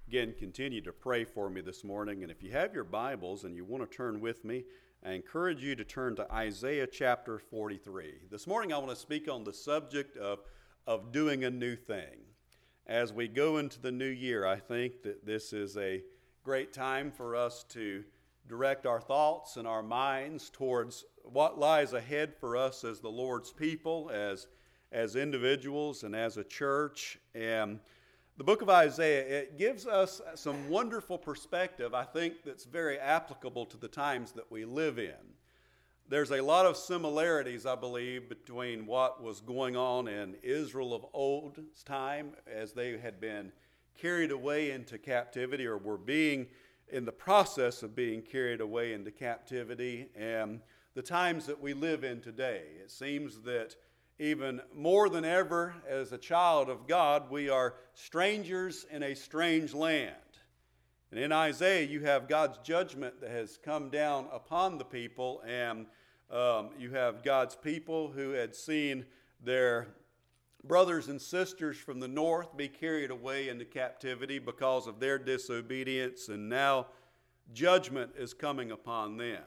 again, continue to pray for me this morning. And if you have your Bibles and you want to turn with me, I encourage you to turn to Isaiah chapter 43. This morning I want to speak on the subject of doing a new thing. As we go into the new year, I think that this is a great time for us to direct our thoughts and our minds towards what lies ahead for us as the Lord's people, as individuals and as a church. And the book of Isaiah, it gives us some wonderful perspective, I think, that's very applicable to the times that we live in. There's a lot of similarities, I believe, between what was going on in Israel of old's time as they had been carried away into captivity or were being in the process of being carried away into captivity, and the times that we live in today. It seems that even more than ever, as a child of God, we are strangers in a strange land. And in Isaiah, you have God's judgment that has come down upon the people, and you have God's people who had seen their brothers and sisters from the north be carried away into captivity because of their disobedience, and now judgment is coming upon them.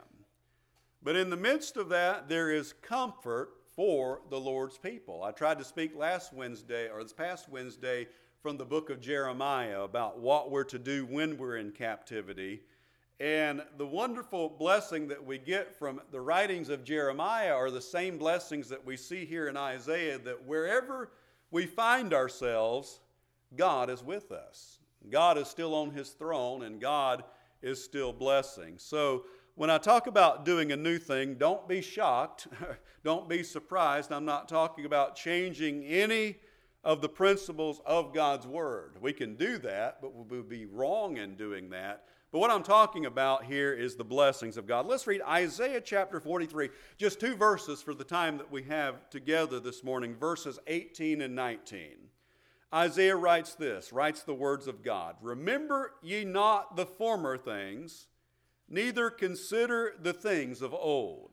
But in the midst of that, there is comfort for the Lord's people. I tried to speak this past Wednesday, from the book of Jeremiah about what we're to do when we're in captivity. And the wonderful blessing that we get from the writings of Jeremiah are the same blessings that we see here in Isaiah, that wherever we find ourselves, God is with us. God is still on his throne, and God is still blessing. So when I talk about doing a new thing, don't be shocked, don't be surprised. I'm not talking about changing any of the principles of God's Word. We can do that, but we'll be wrong in doing that. But what I'm talking about here is the blessings of God. Let's read Isaiah chapter 43, just two verses for the time that we have together this morning, verses 18 and 19. Isaiah writes the words of God. Remember ye not the former things, neither consider the things of old.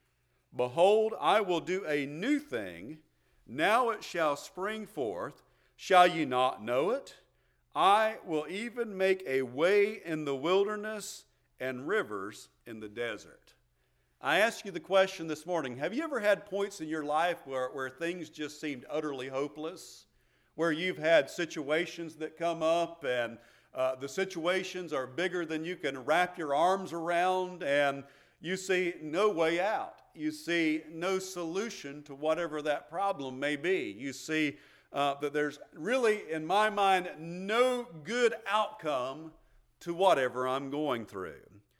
Behold, I will do a new thing. Now it shall spring forth. Shall ye not know it? I will even make a way in the wilderness and rivers in the desert. I ask you the question this morning, have you ever had points in your life where things just seemed utterly hopeless? Where you've had situations that come up and the situations are bigger than you can wrap your arms around, and you see no way out. You see no solution to whatever that problem may be. You see that there's really, in my mind, no good outcome to whatever I'm going through.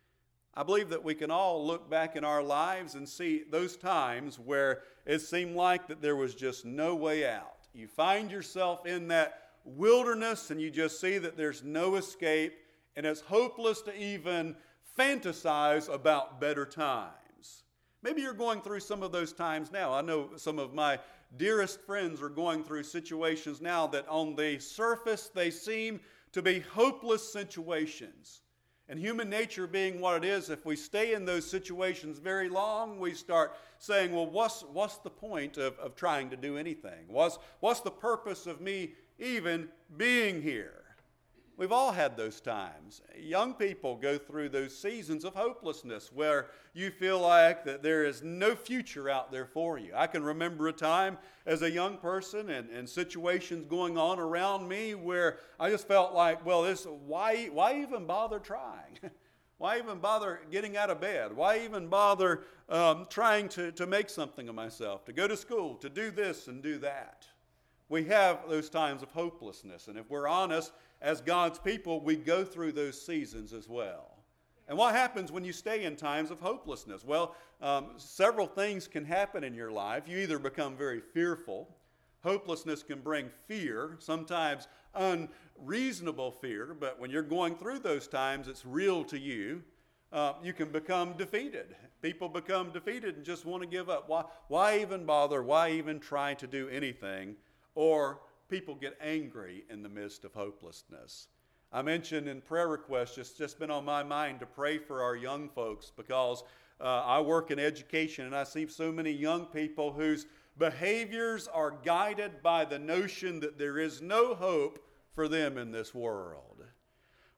I believe that we can all look back in our lives and see those times where it seemed like that there was just no way out. You find yourself in that wilderness and you just see that there's no escape, and it's hopeless to even fantasize about better times. Maybe you're going through some of those times now. I know some of my dearest friends are going through situations now that on the surface they seem to be hopeless situations. And human nature being what it is, if we stay in those situations very long, we start saying, well, what's the point of trying to do anything? What's the purpose of me even being here? We've all had those times. Young people go through those seasons of hopelessness where you feel like that there is no future out there for you. I can remember a time as a young person and situations going on around me where I just felt like, well, why even bother trying? Why even bother getting out of bed? Why even bother trying to make something of myself, to go to school, to do this and do that? We have those times of hopelessness, and if we're honest, as God's people, we go through those seasons as well. And what happens when you stay in times of hopelessness? Well, several things can happen in your life. You either become very fearful. Hopelessness can bring fear, sometimes unreasonable fear, but when you're going through those times, it's real to you. You can become defeated. People become defeated and just want to give up. Why even bother? Why even try to do anything? Or people get angry in the midst of hopelessness. I mentioned in prayer requests, it's just been on my mind to pray for our young folks because I work in education and I see so many young people whose behaviors are guided by the notion that there is no hope for them in this world.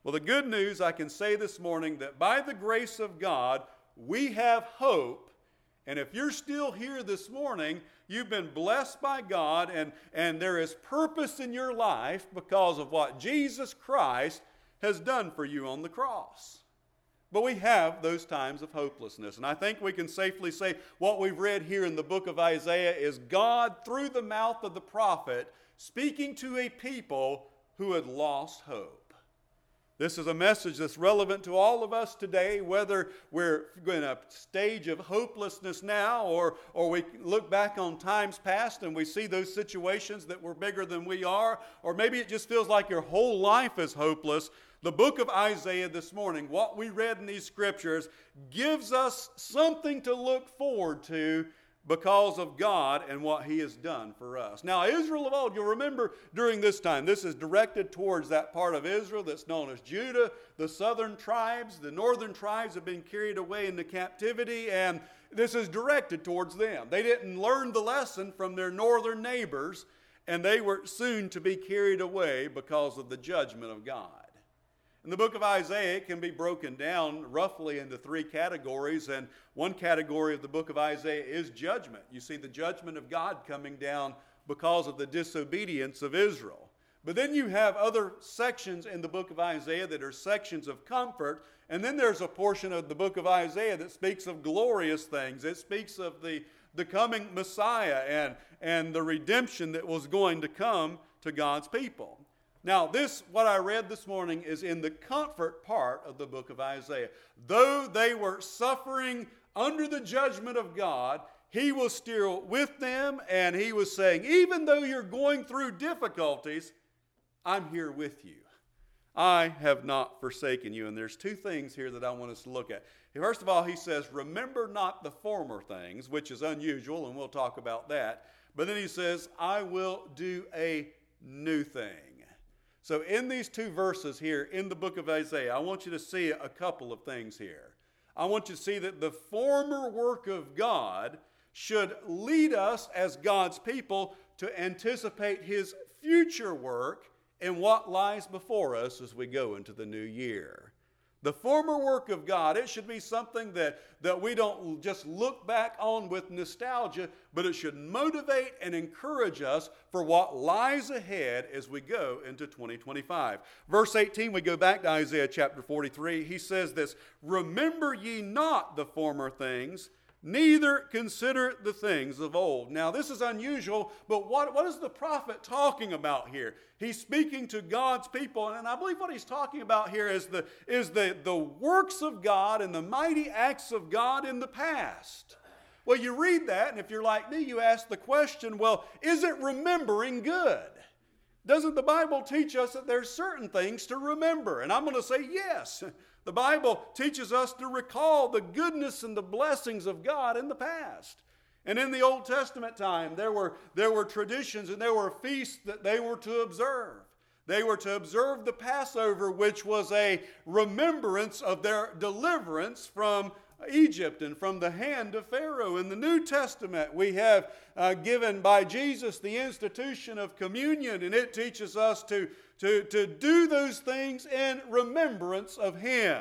Well, the good news I can say this morning that by the grace of God, we have hope. And if you're still here this morning, you've been blessed by God, and there is purpose in your life because of what Jesus Christ has done for you on the cross. But we have those times of hopelessness. And I think we can safely say what we've read here in the book of Isaiah is God, through the mouth of the prophet, speaking to a people who had lost hope. This is a message that's relevant to all of us today, whether we're in a stage of hopelessness now or we look back on times past and we see those situations that were bigger than we are, or maybe it just feels like your whole life is hopeless. The book of Isaiah this morning, what we read in these scriptures, gives us something to look forward to because of God and what He has done for us. Now, Israel of old, you'll remember during this time, this is directed towards that part of Israel that's known as Judah. The southern tribes, the northern tribes have been carried away into captivity, and this is directed towards them. They didn't learn the lesson from their northern neighbors, and they were soon to be carried away because of the judgment of God. In the book of Isaiah, it can be broken down roughly into three categories, and one category of the book of Isaiah is judgment. You see the judgment of God coming down because of the disobedience of Israel. But then you have other sections in the book of Isaiah that are sections of comfort, and then there's a portion of the book of Isaiah that speaks of glorious things. It speaks of the coming Messiah and the redemption that was going to come to God's people. Now, what I read this morning, is in the comfort part of the book of Isaiah. Though they were suffering under the judgment of God, He was still with them, and He was saying, even though you're going through difficulties, I'm here with you. I have not forsaken you. And there's two things here that I want us to look at. First of all, He says, remember not the former things, which is unusual, and we'll talk about that. But then He says, I will do a new thing. So in these two verses here in the book of Isaiah, I want you to see a couple of things here. I want you to see that the former work of God should lead us as God's people to anticipate His future work and what lies before us as we go into the new year. The former work of God, it should be something that we don't just look back on with nostalgia, but it should motivate and encourage us for what lies ahead as we go into 2025. Verse 18, we go back to Isaiah chapter 43. He says this, remember ye not the former things, neither consider the things of old. Now, this is unusual, but what is the prophet talking about here? He's speaking to God's people, and I believe what he's talking about here is the works of God and the mighty acts of God in the past. Well, you read that, and if you're like me, you ask the question, well, is it remembering good? Doesn't the Bible teach us that there's certain things to remember? And I'm going to say yes. The Bible teaches us to recall the goodness and the blessings of God in the past. And in the Old Testament time, there were traditions and there were feasts that they were to observe. They were to observe the Passover, which was a remembrance of their deliverance from Egypt and from the hand of Pharaoh. In the New Testament, we have given by Jesus the institution of communion, and it teaches us to do those things in remembrance of Him.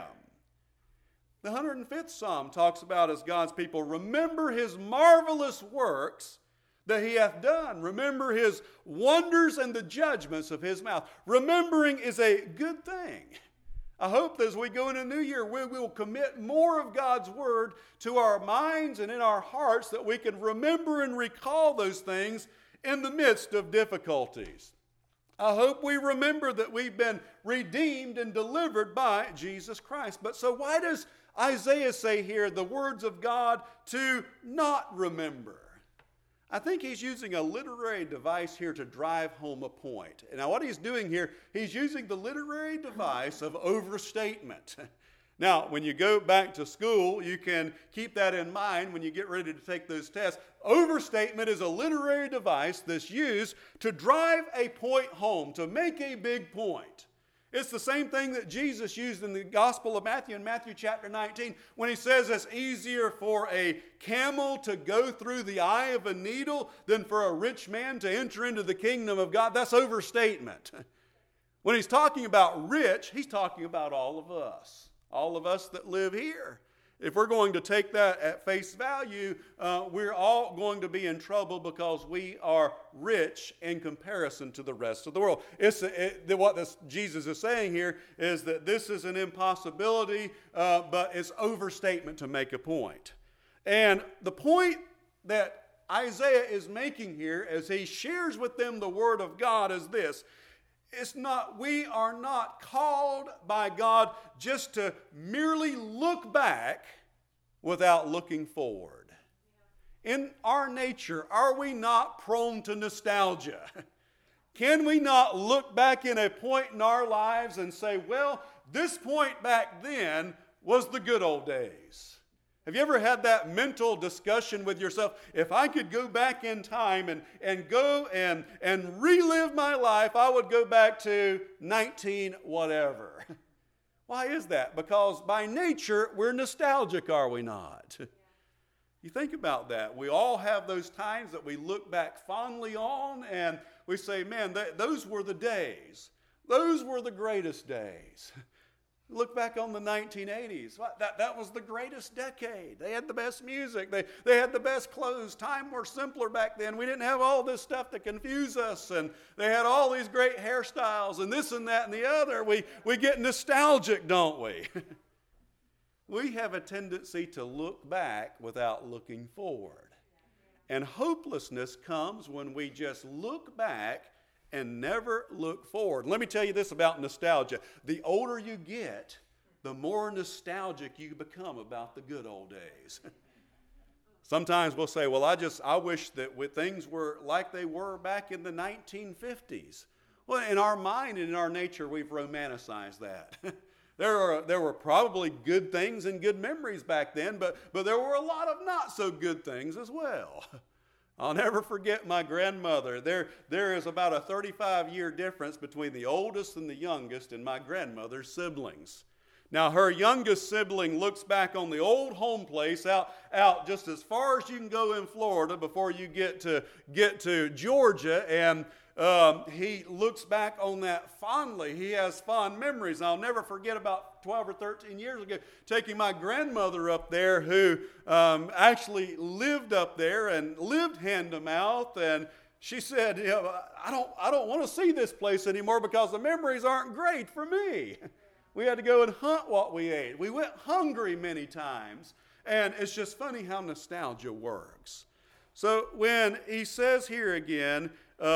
The 105th Psalm talks about, as God's people, remember His marvelous works that He hath done. Remember His wonders and the judgments of His mouth. Remembering is a good thing. I hope that as we go into the new year, we will commit more of God's Word to our minds and in our hearts, that we can remember and recall those things in the midst of difficulties. I hope we remember that we've been redeemed and delivered by Jesus Christ. But so why does Isaiah say here the words of God to not remember? I think he's using a literary device here to drive home a point. And now what he's doing here, he's using the literary device of overstatement. Now, when you go back to school, you can keep that in mind when you get ready to take those tests. Overstatement is a literary device that's used to drive a point home, to make a big point. It's the same thing that Jesus used in the Gospel of Matthew, in Matthew chapter 19, when He says it's easier for a camel to go through the eye of a needle than for a rich man to enter into the kingdom of God. That's overstatement. When he's talking about rich, he's talking about all of us that live here. If we're going to take that at face value, we're all going to be in trouble because we are rich in comparison to the rest of the world. What Jesus is saying here is that this is an impossibility, but it's overstatement to make a point. And the point that Isaiah is making here as he shares with them the word of God is this. We are not called by God just to merely look back without looking forward. In our nature, are we not prone to nostalgia? Can we not look back in a point in our lives and say, well, this point back then was the good old days? Have you ever had that mental discussion with yourself? If I could go back in time and go and relive my life, I would go back to 19 whatever. Why is that? Because by nature, we're nostalgic, are we not? You think about that. We all have those times that we look back fondly on and we say, man, those were the days. Those were the greatest days. Look back on the 1980s. That was the greatest decade. They had the best music. They had the best clothes. Time were simpler back then. We didn't have all this stuff to confuse us. And they had all these great hairstyles and this and that and the other. We get nostalgic, don't we? We have a tendency to look back without looking forward. And hopelessness comes when we just look back and never look forward. Let me tell you this about nostalgia. The older you get, the more nostalgic you become about the good old days. Sometimes we'll say, well, I wish that things were like they were back in the 1950s. Well, in our mind and in our nature, we've romanticized that. There were probably good things and good memories back then, but there were a lot of not so good things as well. I'll never forget my grandmother. There is about a 35-year difference between the oldest and the youngest in my grandmother's siblings. Now, her youngest sibling looks back on the old home place out just as far as you can go in Florida before you get to Georgia, and he looks back on that fondly. He has fond memories. I'll never forget about 12 or 13 years ago taking my grandmother up there who actually lived up there and lived hand to mouth, and she said, I don't want to see this place anymore because the memories aren't great for me. We had to go and hunt what we ate. We went hungry many times, and it's just funny how nostalgia works. So when he says here again,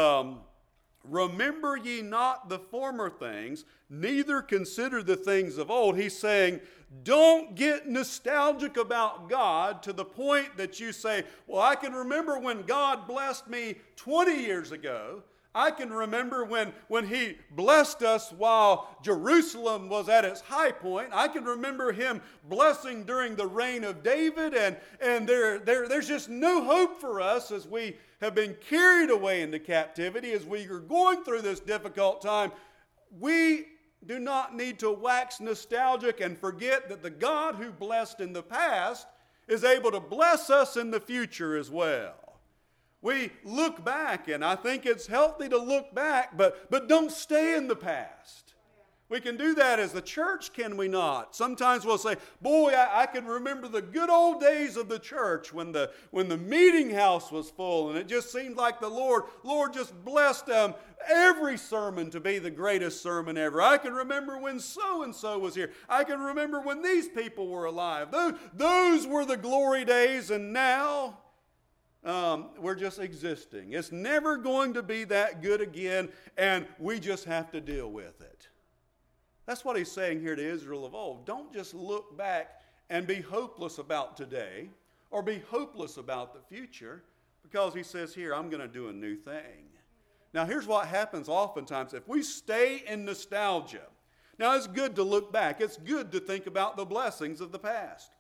remember ye not the former things, neither consider the things of old. He's saying, don't get nostalgic about God to the point that you say, well, I can remember when God blessed me 20 years ago. I can remember when he blessed us while Jerusalem was at its high point. I can remember him blessing during the reign of David, and there's just no hope for us as we have been carried away into captivity, as we are going through this difficult time. We do not need to wax nostalgic and forget that the God who blessed in the past is able to bless us in the future as well. We look back, and I think it's healthy to look back, but don't stay in the past. We can do that as a church, can we not? Sometimes we'll say, boy, I can remember the good old days of the church when the meeting house was full, and it just seemed like the Lord just blessed every sermon to be the greatest sermon ever. I can remember when so-and-so was here. I can remember when these people were alive. Those were the glory days, and now we're just existing. It's never going to be that good again, and we just have to deal with it. That's what he's saying here to Israel of old. Don't just look back and be hopeless about today or be hopeless about the future, because he says here, I'm going to do a new thing. Now, here's what happens oftentimes. If we stay in nostalgia, now it's good to look back. It's good to think about the blessings of the past.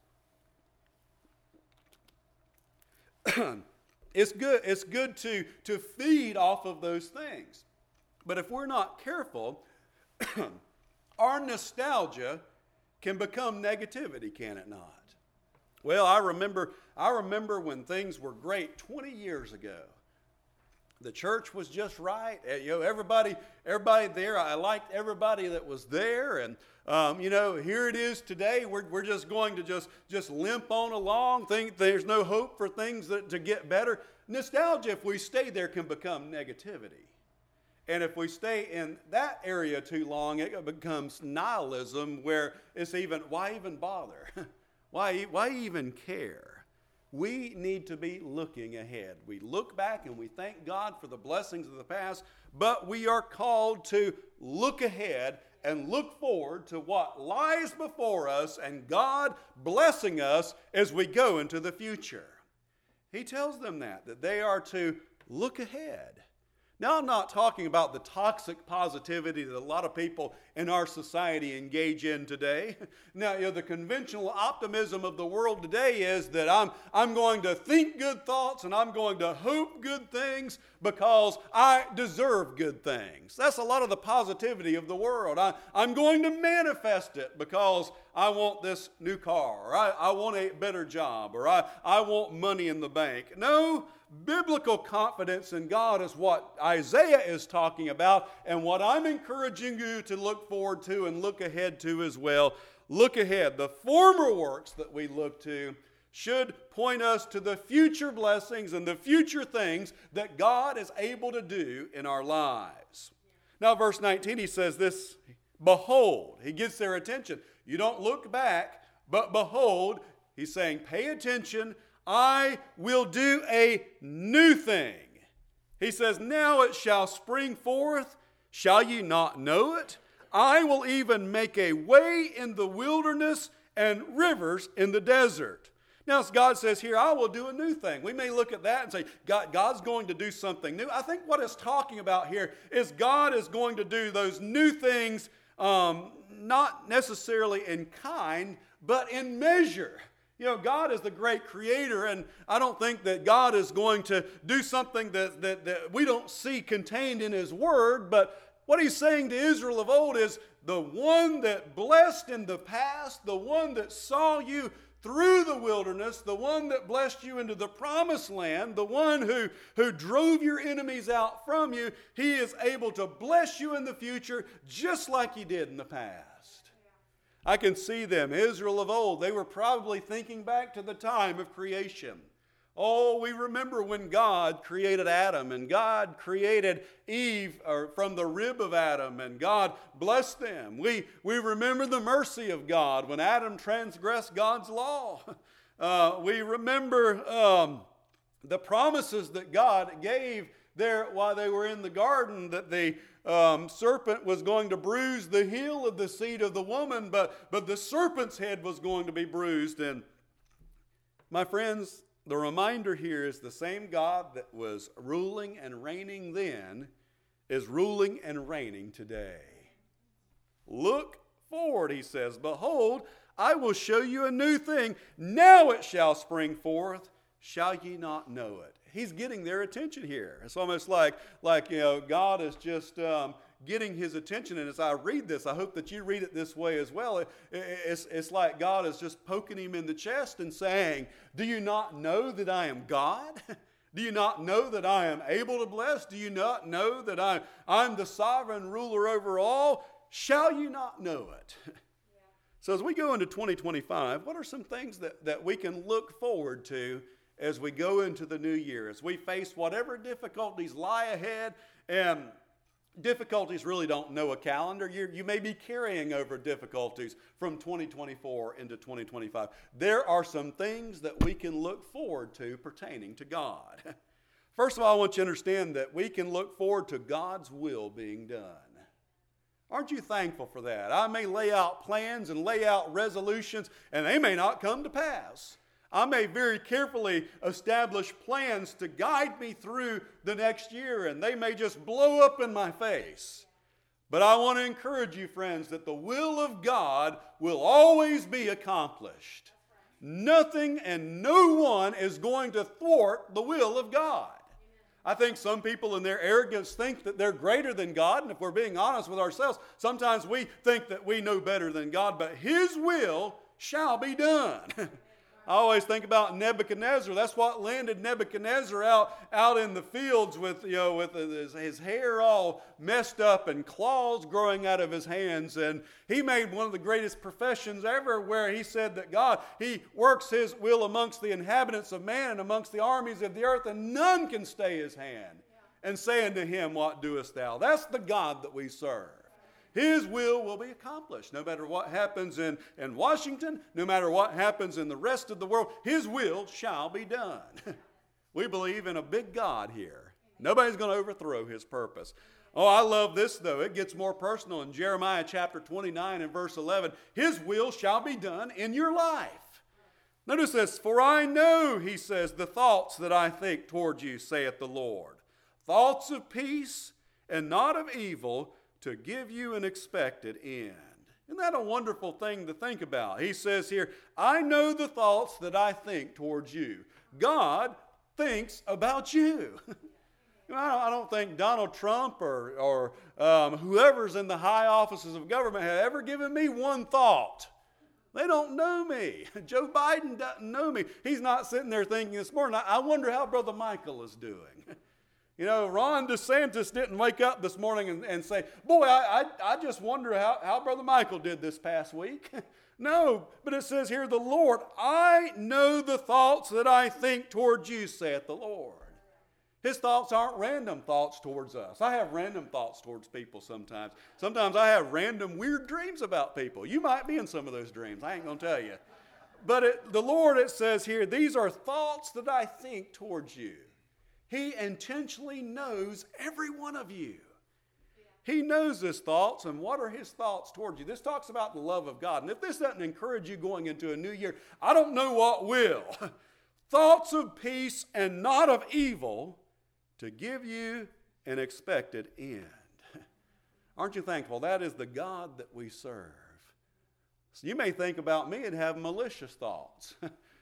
It's good to feed off of those things. But if we're not careful, our nostalgia can become negativity, can it not? Well, I remember when things were great 20 years ago. The church was just right. Everybody there. I liked everybody that was there, and here it is today. We're just going to just limp on along. Think there's no hope for things to get better. Nostalgia, if we stay there, can become negativity, and if we stay in that area too long, it becomes nihilism, where it's why even bother? why even care? We need to be looking ahead. We look back and we thank God for the blessings of the past, but we are called to look ahead and look forward to what lies before us and God blessing us as we go into the future. He tells them that they are to look ahead. Now, I'm not talking about the toxic positivity that a lot of people in our society engage in today. Now, the conventional optimism of the world today is that I'm going to think good thoughts and I'm going to hope good things because I deserve good things. That's a lot of the positivity of the world. I'm going to manifest it because I want this new car, or I want a better job, or I want money in the bank. No. Biblical confidence in God is what Isaiah is talking about, and what I'm encouraging you to look forward to and look ahead to as well. Look ahead. The former works that we look to should point us to the future blessings and the future things that God is able to do in our lives. Now, verse 19, he says this, behold. He gets their attention. You don't look back, but behold. He's saying, pay attention. I will do a new thing. He says, now it shall spring forth. Shall ye not know it? I will even make a way in the wilderness and rivers in the desert. Now, as God says here, I will do a new thing. We may look at that and say, God's going to do something new. I think what it's talking about here is God is going to do those new things, not necessarily in kind, but in measure. God is the great creator, and I don't think that God is going to do something that we don't see contained in His Word, but what He's saying to Israel of old is the one that blessed in the past, the one that saw you through the wilderness, the one that blessed you into the promised land, the one who drove your enemies out from you, He is able to bless you in the future just like He did in the past. I can see them, Israel of old. They were probably thinking back to the time of creation. Oh, we remember when God created Adam and God created Eve from the rib of Adam, and God blessed them. We remember the mercy of God when Adam transgressed God's law. We remember the promises that God gave there while they were in the garden, that the serpent was going to bruise the heel of the seed of the woman, but the serpent's head was going to be bruised. And my friends, the reminder here is the same God that was ruling and reigning then is ruling and reigning today. Look forward, he says, behold, I will show you a new thing. Now it shall spring forth. Shall ye not know it? He's getting their attention here. It's almost like God is just getting his attention. And as I read this, I hope that you read it this way as well. It's like God is just poking him in the chest and saying, do you not know that I am God? Do you not know that I am able to bless? Do you not know that I'm the sovereign ruler over all? Shall you not know it? Yeah. So as we go into 2025, what are some things that we can look forward to as we go into the new year, as we face whatever difficulties lie ahead? And difficulties really don't know a calendar. You may be carrying over difficulties from 2024 into 2025. There are some things that we can look forward to pertaining to God. First of all, I want you to understand that we can look forward to God's will being done. Aren't you thankful for that? I may lay out plans and lay out resolutions, and they may not come to pass. I may very carefully establish plans to guide me through the next year, and they may just blow up in my face. But I want to encourage you, friends, that the will of God will always be accomplished. Nothing and no one is going to thwart the will of God. I think some people in their arrogance think that they're greater than God, and if we're being honest with ourselves, sometimes we think that we know better than God, but His will shall be done. I always think about Nebuchadnezzar. That's what landed Nebuchadnezzar out in the fields with his hair all messed up and claws growing out of his hands. And he made one of the greatest professions ever, where he said that God, he works his will amongst the inhabitants of man and amongst the armies of the earth, and none can stay his hand. And say unto him, what doest thou? That's the God that we serve. His will be accomplished. No matter what happens in Washington, no matter what happens in the rest of the world, His will shall be done. We believe in a big God here. Nobody's going to overthrow His purpose. Oh, I love this, though. It gets more personal. In Jeremiah chapter 29 and verse 11, His will shall be done in your life. Notice this. For I know, He says, the thoughts that I think toward you, saith the Lord. Thoughts of peace and not of evil, to give you an expected end. Isn't that a wonderful thing to think about? He says here, I know the thoughts that I think towards you. God thinks about you. I don't think Donald Trump or whoever's in the high offices of government have ever given me one thought. They don't know me. Joe Biden doesn't know me. He's not sitting there thinking this morning, I wonder how Brother Michael is doing. Ron DeSantis didn't wake up this morning and say, boy, I just wonder how Brother Michael did this past week. No, but it says here, the Lord, I know the thoughts that I think towards you, saith the Lord. His thoughts aren't random thoughts towards us. I have random thoughts towards people sometimes. Sometimes I have random weird dreams about people. You might be in some of those dreams. I ain't going to tell you. But the Lord, it says here, these are thoughts that I think towards you. He intentionally knows every one of you. He knows His thoughts, and what are His thoughts towards you? This talks about the love of God. And if this doesn't encourage you going into a new year, I don't know what will. Thoughts of peace and not of evil, to give you an expected end. Aren't you thankful? That is the God that we serve. So you may think about me and have malicious thoughts.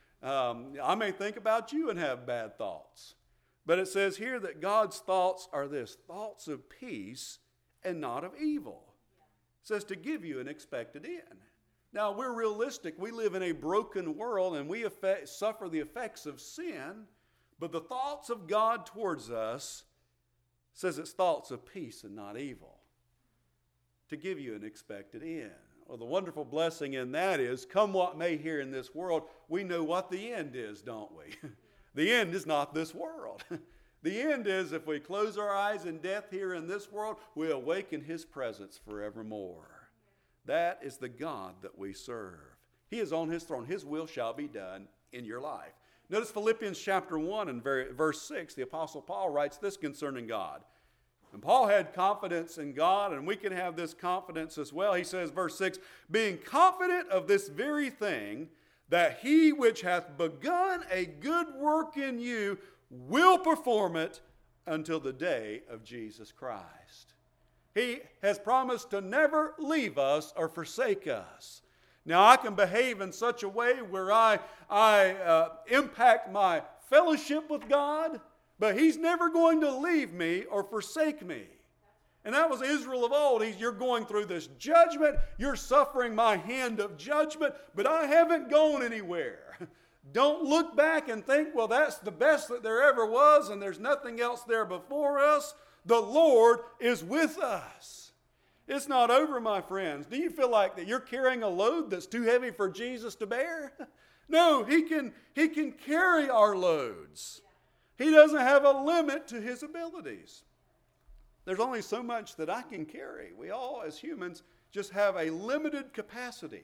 I may think about you and have bad thoughts. But it says here that God's thoughts are this, thoughts of peace and not of evil. It says to give you an expected end. Now, we're realistic. We live in a broken world, and we suffer the effects of sin. But the thoughts of God towards us says it's thoughts of peace and not evil, to give you an expected end. Well, the wonderful blessing in that is, come what may here in this world, we know what the end is, don't we? The end is not this world. The end is, if we close our eyes in death here in this world, we awaken His presence forevermore. That is the God that we serve. He is on His throne. His will shall be done in your life. Notice Philippians chapter 1 and verse 6. The Apostle Paul writes this concerning God. And Paul had confidence in God, and we can have this confidence as well. He says, verse 6, being confident of this very thing, that He which hath begun a good work in you will perform it until the day of Jesus Christ. He has promised to never leave us or forsake us. Now, I can behave in such a way where I impact my fellowship with God, but He's never going to leave me or forsake me. And that was Israel of old. You're going through this judgment. You're suffering my hand of judgment, but I haven't gone anywhere. Don't look back and think, well, that's the best that there ever was, and there's nothing else there before us. The Lord is with us. It's not over, my friends. Do you feel like that you're carrying a load that's too heavy for Jesus to bear? No, He can carry our loads. He doesn't have a limit to His abilities. There's only so much that I can carry. We all, as humans, just have a limited capacity.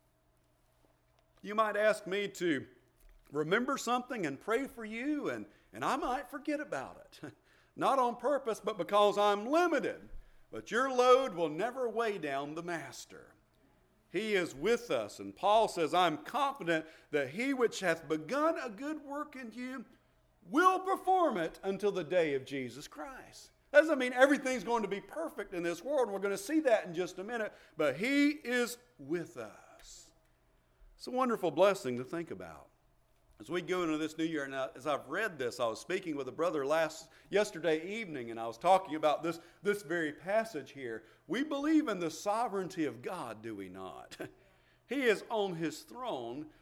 You might ask me to remember something and pray for you, and I might forget about it. Not on purpose, but because I'm limited. But your load will never weigh down the Master. He is with us. And Paul says, I'm confident that He which hath begun a good work in you will perform it until the day of Jesus Christ. Doesn't mean everything's going to be perfect in this world. We're going to see that in just a minute. But He is with us. It's a wonderful blessing to think about. As we go into this new year, now, as I've read this, I was speaking with a brother yesterday evening, and I was talking about this very passage here. We believe in the sovereignty of God, do we not? He is on His throne,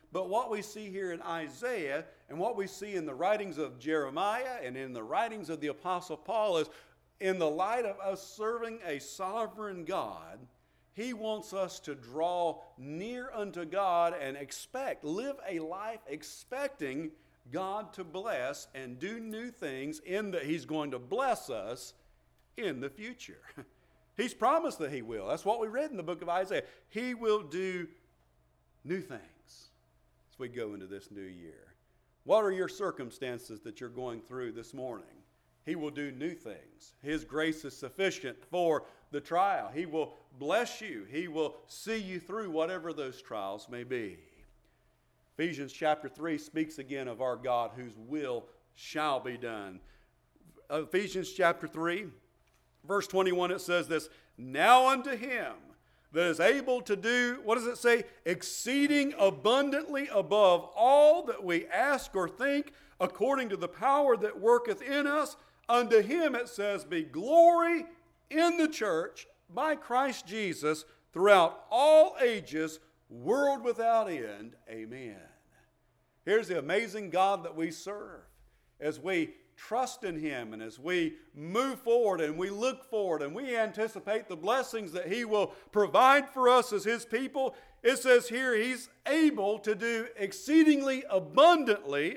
But what we see here in Isaiah and what we see in the writings of Jeremiah and in the writings of the Apostle Paul is, in the light of us serving a sovereign God, He wants us to draw near unto God and live a life expecting God to bless and do new things in that He's going to bless us in the future. He's promised that He will. That's what we read in the book of Isaiah. He will do new things as we go into this new year. What are your circumstances that you're going through this morning? He will do new things. His grace is sufficient for the trial. He will bless you. He will see you through whatever those trials may be. Ephesians chapter 3 speaks again of our God whose will shall be done. Ephesians chapter 3, verse 21, it says this, now unto Him that is able to do, what does it say? Exceeding abundantly above all that we ask or think, according to the power that worketh in us. Unto Him, it says, be glory in the church by Christ Jesus throughout all ages, world without end. Amen. Here's the amazing God that we serve. As we trust in Him and as we move forward and we look forward and we anticipate the blessings that He will provide for us as His people, it says here He's able to do exceeding abundantly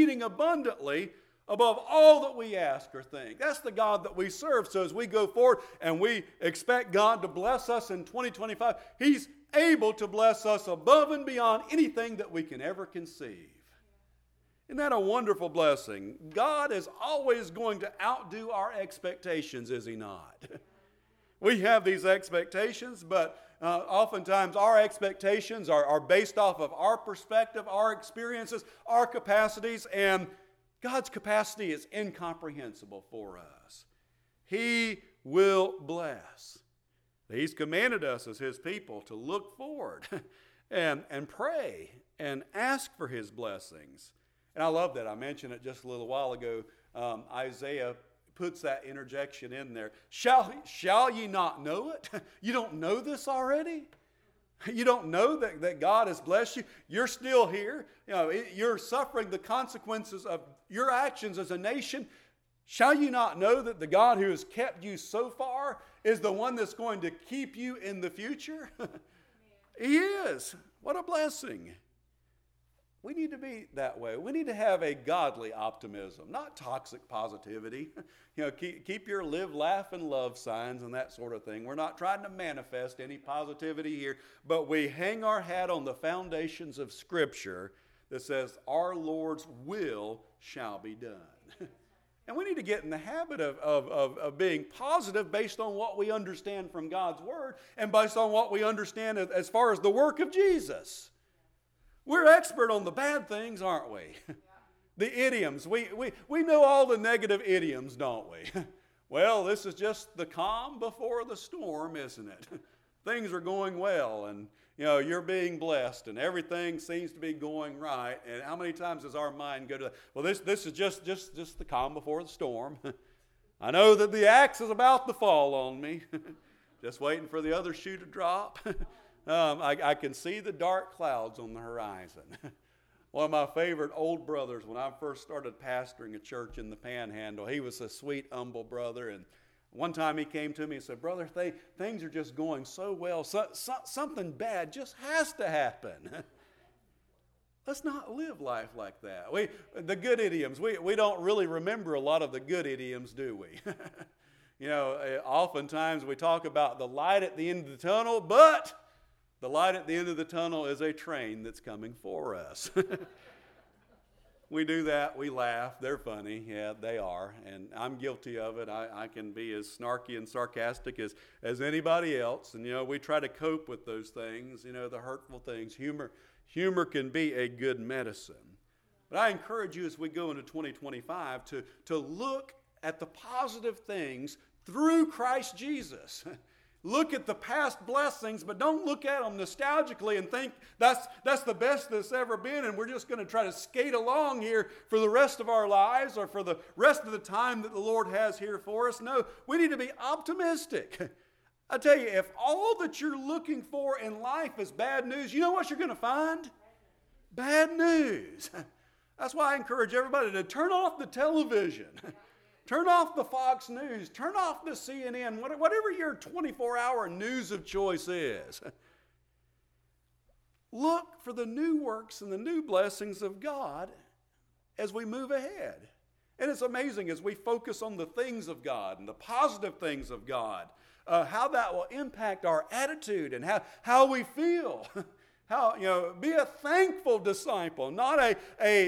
above all that we ask or think. That's the God that we serve. So as we go forward and we expect God to bless us in 2025, He's able to bless us above and beyond anything that we can ever conceive. Isn't that a wonderful blessing? God is always going to outdo our expectations, is He not? We have these expectations, but oftentimes our expectations are based off of our perspective, our experiences, our capacities, and God's capacity is incomprehensible for us. He will bless. He's commanded us as His people to look forward and pray and ask for His blessings. And I love that. I mentioned it just a little while ago. Isaiah puts that interjection in there. Shall ye not know it? You don't know this already? You don't know that God has blessed you? You're still here. You're suffering the consequences of your actions as a nation. Shall you not know that the God who has kept you so far is the one that's going to keep you in the future? He is. What a blessing. We need to be that way. We need to have a godly optimism, not toxic positivity. Keep your live, laugh, and love signs and that sort of thing. We're not trying to manifest any positivity here, but we hang our hat on the foundations of Scripture that says our Lord's will shall be done. And we need to get in the habit of being positive based on what we understand from God's Word and based on what we understand as far as the work of Jesus. We're expert on the bad things, aren't we? The idioms. We know all the negative idioms, don't we? Well, this is just the calm before the storm, isn't it? Things are going well, and you're being blessed, and everything seems to be going right. And how many times does our mind go to, well, this is just the calm before the storm. I know that the axe is about to fall on me. Just waiting for the other shoe to drop. I can see the dark clouds on the horizon. One of my favorite old brothers, when I first started pastoring a church in the Panhandle, he was a sweet, humble brother. And one time he came to me and said, "Brother, things are just going so well. Something bad just has to happen." Let's not live life like that. The good idioms, we don't really remember a lot of the good idioms, do we? Oftentimes we talk about the light at the end of the tunnel, but the light at the end of the tunnel is a train that's coming for us. We do that. We laugh. They're funny. Yeah, they are. And I'm guilty of it. I can be as snarky and sarcastic as anybody else. And, we try to cope with those things, the hurtful things. Humor can be a good medicine. But I encourage you as we go into 2025 to look at the positive things through Christ Jesus. Look at the past blessings, but don't look at them nostalgically and think that's the best that's ever been, and we're just going to try to skate along here for the rest of our lives or for the rest of the time that the Lord has here for us. No, we need to be optimistic. I tell you, if all that you're looking for in life is bad news, you know what you're going to find? Bad news. That's why I encourage everybody to turn off the television. Turn off the Fox News. Turn off the CNN, whatever your 24-hour news of choice is. Look for the new works and the new blessings of God as we move ahead. And it's amazing as we focus on the things of God and the positive things of God, how that will impact our attitude and how we feel. Be a thankful disciple, not a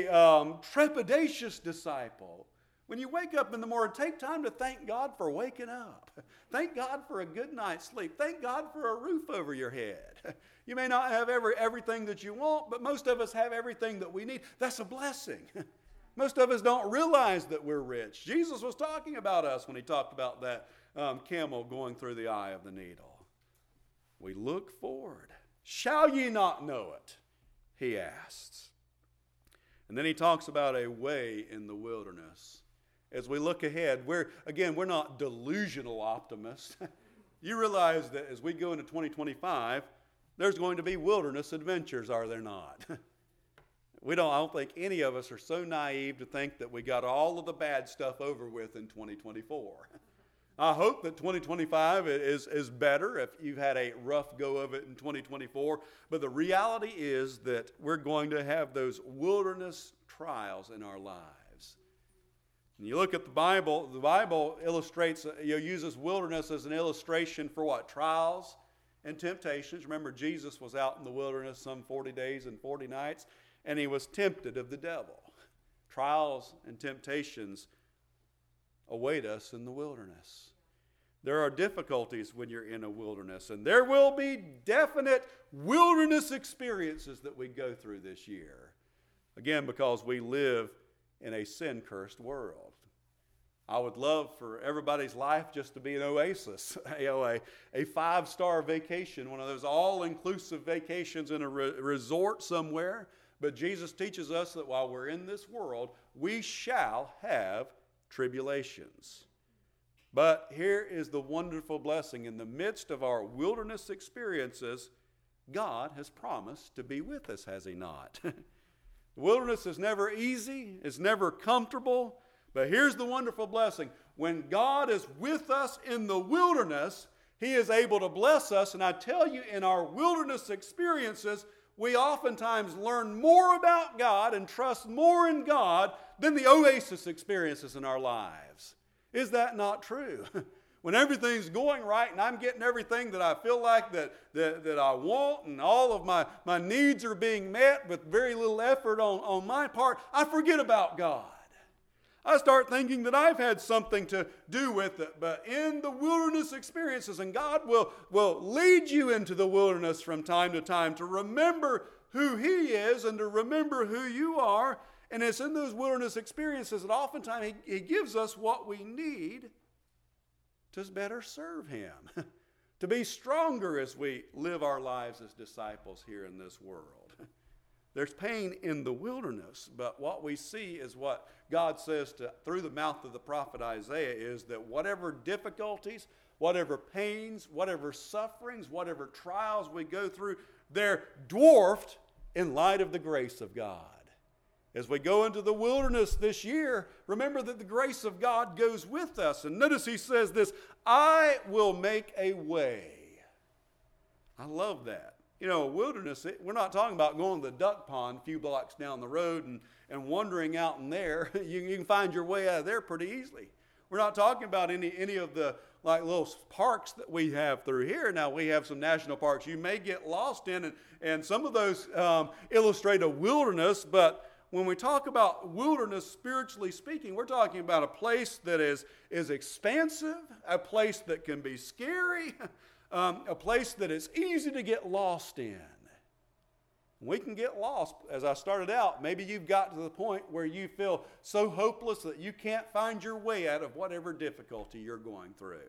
trepidatious disciple. When you wake up in the morning, take time to thank God for waking up. Thank God for a good night's sleep. Thank God for a roof over your head. You may not have everything that you want, but most of us have everything that we need. That's a blessing. Most of us don't realize that we're rich. Jesus was talking about us when he talked about that camel going through the eye of the needle. We look forward. Shall ye not know it? He asks. And then he talks about a way in the wilderness. As we look ahead, we're not delusional optimists. You realize that as we go into 2025, there's going to be wilderness adventures, are there not? I don't think any of us are so naive to think that we got all of the bad stuff over with in 2024. I hope that 2025 is better if you've had a rough go of it in 2024. But the reality is that we're going to have those wilderness trials in our lives. And you look at the Bible illustrates, uses wilderness as an illustration for what? Trials and temptations. Remember, Jesus was out in the wilderness some 40 days and 40 nights, and he was tempted of the devil. Trials and temptations await us in the wilderness. There are difficulties when you're in a wilderness, and there will be definite wilderness experiences that we go through this year. Again, because we live in a sin-cursed world. I would love for everybody's life just to be an oasis, a 5-star vacation, one of those all-inclusive vacations in a resort somewhere. But Jesus teaches us that while we're in this world, we shall have tribulations. But here is the wonderful blessing. In the midst of our wilderness experiences, God has promised to be with us, has he not? The wilderness is never easy. It's never comfortable. But here's the wonderful blessing. When God is with us in the wilderness, he is able to bless us. And I tell you, in our wilderness experiences, we oftentimes learn more about God and trust more in God than the oasis experiences in our lives. Is that not true? When everything's going right and I'm getting everything that I feel like that I want and all of my needs are being met with very little effort on my part, I forget about God. I start thinking that I've had something to do with it. But in the wilderness experiences, and God will lead you into the wilderness from time to time to remember who he is and to remember who you are. And it's in those wilderness experiences that oftentimes he gives us what we need to better serve him, to be stronger as we live our lives as disciples here in this world. There's pain in the wilderness, but what we see is what God says through the mouth of the prophet Isaiah is that whatever difficulties, whatever pains, whatever sufferings, whatever trials we go through, they're dwarfed in light of the grace of God. As we go into the wilderness this year, remember that the grace of God goes with us. And notice he says this, I will make a way. I love that. Wilderness, we're not talking about going to the duck pond a few blocks down the road and wandering out in there. You can find your way out of there pretty easily. We're not talking about any of the little parks that we have through here. Now, we have some national parks you may get lost in, and some of those illustrate a wilderness, but when we talk about wilderness, spiritually speaking, we're talking about a place that is expansive, a place that can be scary, a place that is easy to get lost in. We can get lost. As I started out, maybe you've got to the point where you feel so hopeless that you can't find your way out of whatever difficulty you're going through.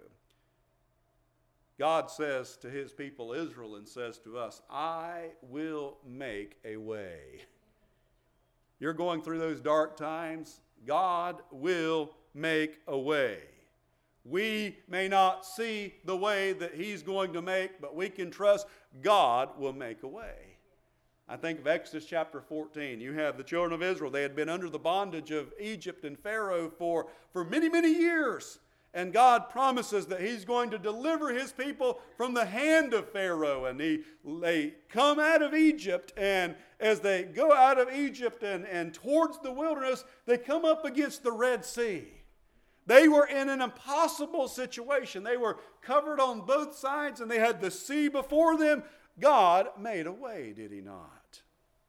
God says to his people Israel and says to us, I will make a way. You're going through those dark times, God will make a way. We may not see the way that he's going to make, but we can trust God will make a way. I think of Exodus chapter 14. You have the children of Israel. They had been under the bondage of Egypt and Pharaoh for many, many years. And God promises that He's going to deliver His people from the hand of Pharaoh. And they come out of Egypt, and as they go out of Egypt and towards the wilderness, they come up against the Red Sea. They were in an impossible situation. They were covered on both sides, and they had the sea before them. God made a way, did He not?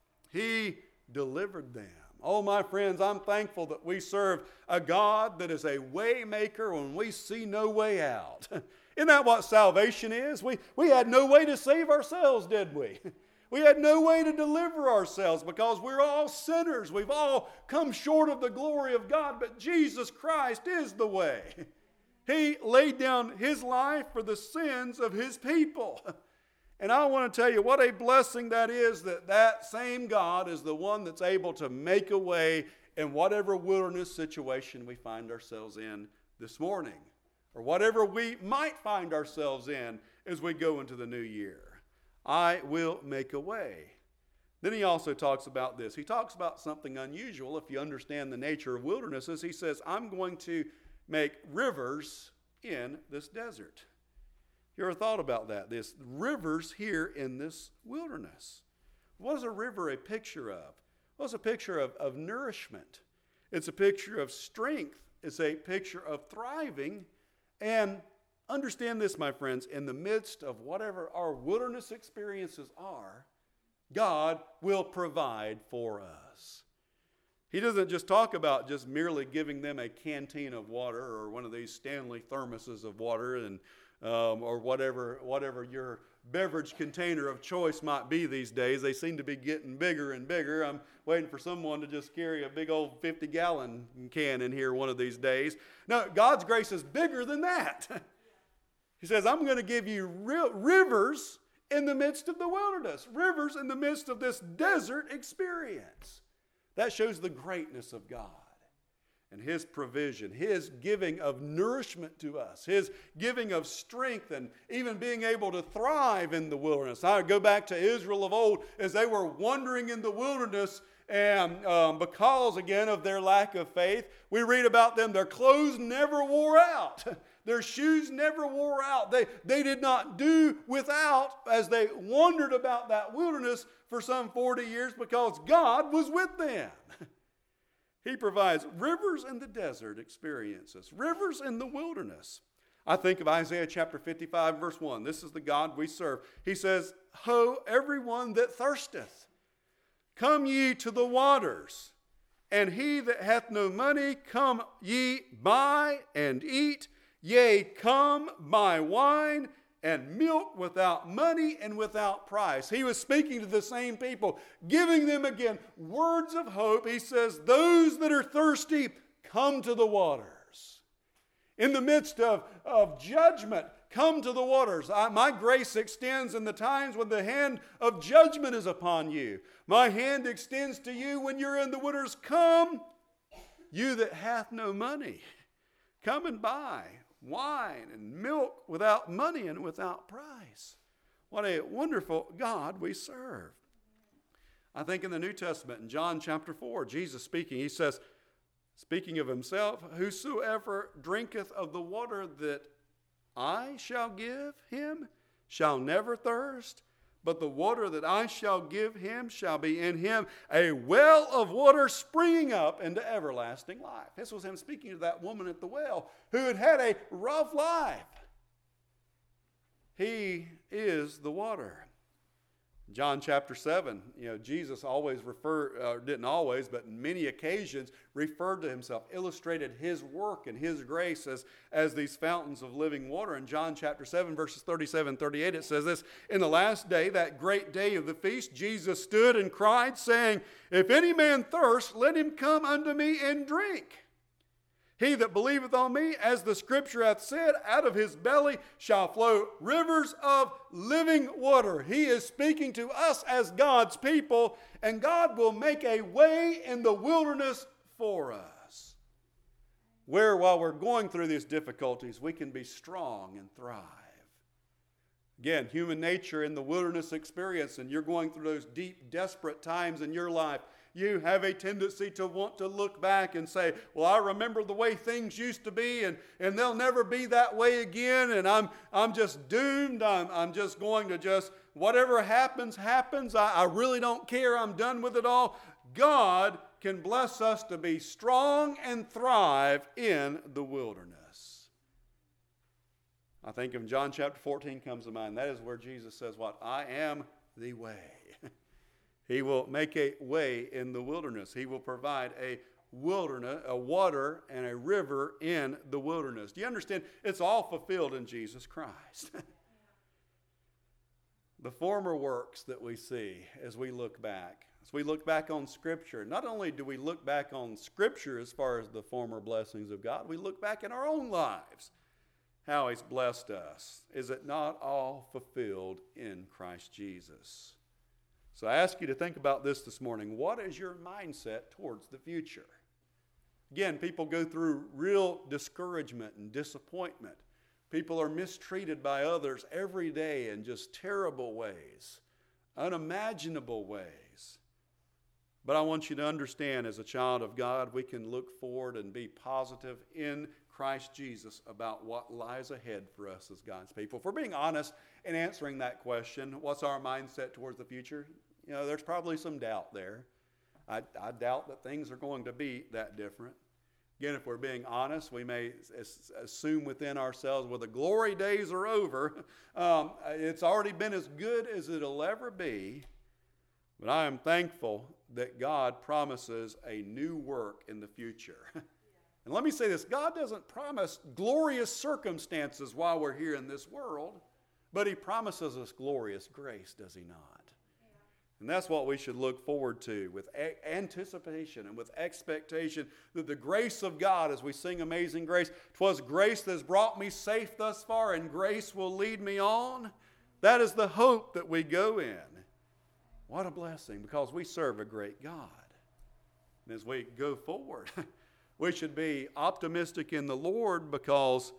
He delivered them. Oh, my friends, I'm thankful that we serve a God that is a way maker when we see no way out. Isn't that what salvation is? We had no way to save ourselves, did we? We had no way to deliver ourselves because we're all sinners. We've all come short of the glory of God, but Jesus Christ is the way. He laid down His life for the sins of His people. And I want to tell you what a blessing that is, that same God is the one that's able to make a way in whatever wilderness situation we find ourselves in this morning, or whatever we might find ourselves in as we go into the new year. I will make a way. Then he also talks about this. He talks about something unusual if you understand the nature of wildernesses. He says, I'm going to make rivers in this desert. You ever thought about that? This rivers here in this wilderness. What is a river a picture of? Well, it's a picture of nourishment. It's a picture of strength. It's a picture of thriving. And understand this, my friends, in the midst of whatever our wilderness experiences are, God will provide for us. He doesn't just talk about just merely giving them a canteen of water or one of these Stanley thermoses of water and or whatever your beverage container of choice might be these days. They seem to be getting bigger and bigger. I'm waiting for someone to just carry a big old 50-gallon can in here one of these days. No, God's grace is bigger than that. He says, I'm going to give you rivers in the midst of the wilderness, rivers in the midst of this desert experience. That shows the greatness of God and His provision, His giving of nourishment to us, His giving of strength, and even being able to thrive in the wilderness. I go back to Israel of old as they were wandering in the wilderness, and because, again, of their lack of faith, we read about them, their clothes never wore out. Their shoes never wore out. They did not do without as they wandered about that wilderness for some 40 years because God was with them. He provides rivers in the desert experiences, rivers in the wilderness. I think of Isaiah chapter 55, verse 1. This is the God we serve. He says, Ho, everyone that thirsteth, come ye to the waters, and he that hath no money, come ye buy and eat. Yea, come buy wine and milk without money and without price. He was speaking to the same people, giving them again words of hope. He says, those that are thirsty, come to the waters. In the midst of judgment, come to the waters. My grace extends in the times when the hand of judgment is upon you. My hand extends to you when you're in the waters. Come, you that hath no money, come and buy wine and milk without money and without price. What a wonderful God we serve. I think in the New Testament, in John chapter 4, Jesus speaking, he says, speaking of himself, whosoever drinketh of the water that I shall give him shall never thirst, but the water that I shall give him shall be in him a well of water springing up into everlasting life. This was him speaking to that woman at the well who had had a rough life. He is the water. John chapter 7, Jesus always didn't always, but in many occasions referred to himself, illustrated his work and his grace as these fountains of living water. In John chapter 7, verses 37 and 38, it says this, in the last day, that great day of the feast, Jesus stood and cried, saying, if any man thirst, let him come unto me and drink. He that believeth on me, as the scripture hath said, out of his belly shall flow rivers of living water. He is speaking to us as God's people, and God will make a way in the wilderness for us, where while we're going through these difficulties, we can be strong and thrive. Again, human nature in the wilderness experience, and you're going through those deep, desperate times in your life, you have a tendency to want to look back and say, well, I remember the way things used to be, and they'll never be that way again, and I'm just doomed. I'm just going to just, whatever happens, happens. I really don't care. I'm done with it all. God can bless us to be strong and thrive in the wilderness. I think of John chapter 14 comes to mind. That is where Jesus says what? I am the way. He will make a way in the wilderness. He will provide a wilderness, a water and a river in the wilderness. Do you understand? It's all fulfilled in Jesus Christ. The former works that we see as we look back on Scripture, not only do we look back on Scripture as far as the former blessings of God, we look back in our own lives, how He's blessed us. Is it not all fulfilled in Christ Jesus? So I ask you to think about this morning. What is your mindset towards the future? Again, people go through real discouragement and disappointment. People are mistreated by others every day in just terrible ways, unimaginable ways. But I want you to understand, as a child of God, we can look forward and be positive in Christ Jesus about what lies ahead for us as God's people. If we're being honest in answering that question, what's our mindset towards the future? You know, there's probably some doubt there. I doubt that things are going to be that different. Again, if we're being honest, we may assume within ourselves, well, the glory days are over. It's already been as good as it'll ever be. But I am thankful that God promises a new work in the future. And let me say this, God doesn't promise glorious circumstances while we're here in this world, but He promises us glorious grace, does He not? And that's what we should look forward to with anticipation and with expectation, that the grace of God, as we sing Amazing Grace, 'twas grace that has brought me safe thus far, and grace will lead me on. That is the hope that we go in. What a blessing, because we serve a great God. And as we go forward, we should be optimistic in the Lord because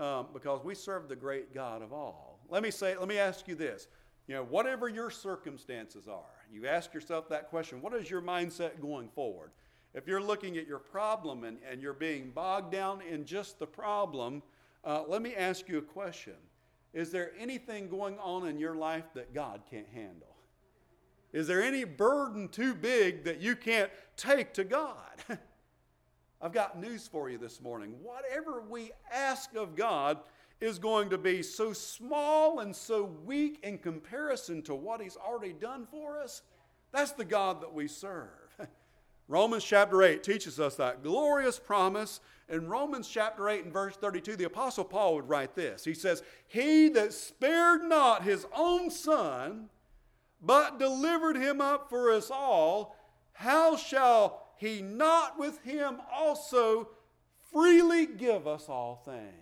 we serve the great God of all. Let me ask you this. You know, whatever your circumstances are, you ask yourself that question, what is your mindset going forward? If you're looking at your problem and you're being bogged down in just the problem, let me ask you a question. Is there anything going on in your life that God can't handle? Is there any burden too big that you can't take to God? I've got news for you this morning. Whatever we ask of God is going to be so small and so weak in comparison to what He's already done for us. That's the God that we serve. Romans chapter 8 teaches us that glorious promise. In Romans chapter 8 and verse 32, the Apostle Paul would write this. He says, He that spared not His own Son, but delivered Him up for us all, how shall He not with Him also freely give us all things?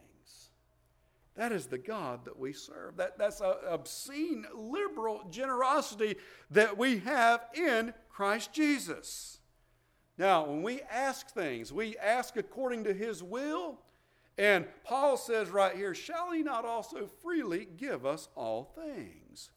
That is the God that we serve. That's an obscene, liberal generosity that we have in Christ Jesus. Now, when we ask things, we ask according to His will. And Paul says right here, shall He not also freely give us all things?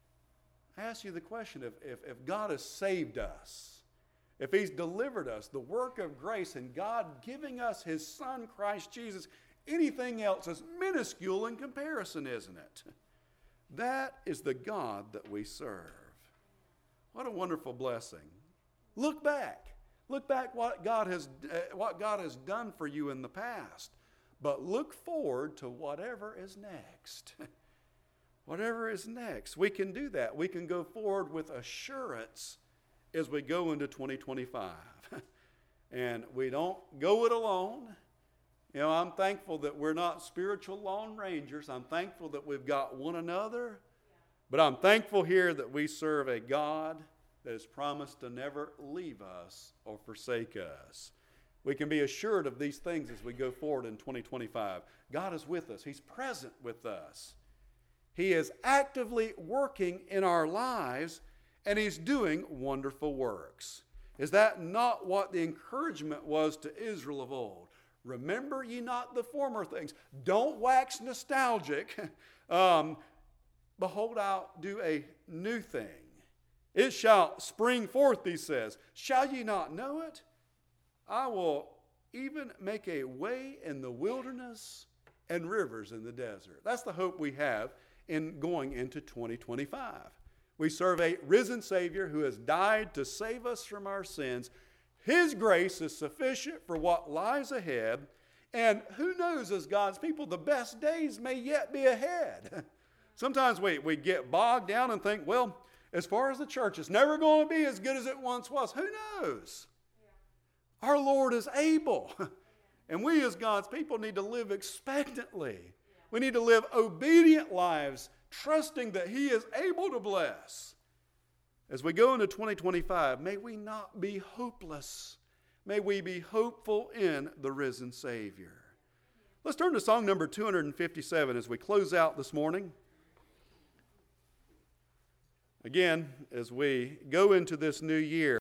I ask you the question, if God has saved us, if He's delivered us, the work of grace and God giving us His Son, Christ Jesus, anything else is minuscule in comparison, isn't it? That is the God that we serve. What a wonderful blessing. Look back. Look back what God has done for you in the past. But look forward to whatever is next. Whatever is next. We can do that. We can go forward with assurance as we go into 2025. And we don't go it alone. You know, I'm thankful that we're not spiritual lone rangers. I'm thankful that we've got one another. But I'm thankful here that we serve a God that has promised to never leave us or forsake us. We can be assured of these things as we go forward in 2025. God is with us. He's present with us. He is actively working in our lives, and He's doing wonderful works. Is that not what the encouragement was to Israel of old? Remember ye not the former things. Don't wax nostalgic. Behold, I'll do a new thing. It shall spring forth, he says. Shall ye not know it? I will even make a way in the wilderness and rivers in the desert. That's the hope we have in going into 2025. We serve a risen Savior who has died to save us from our sins. His grace is sufficient for what lies ahead. And who knows, as God's people, the best days may yet be ahead. Sometimes we get bogged down and think, well, as far as the church, it's never going to be as good as it once was. Who knows? Yeah. Our Lord is able. And we as God's people need to live expectantly. Yeah. We need to live obedient lives, trusting that He is able to bless. As we go into 2025, may we not be hopeless. May we be hopeful in the risen Savior. Let's turn to song number 257 as we close out this morning. Again, as we go into this new year,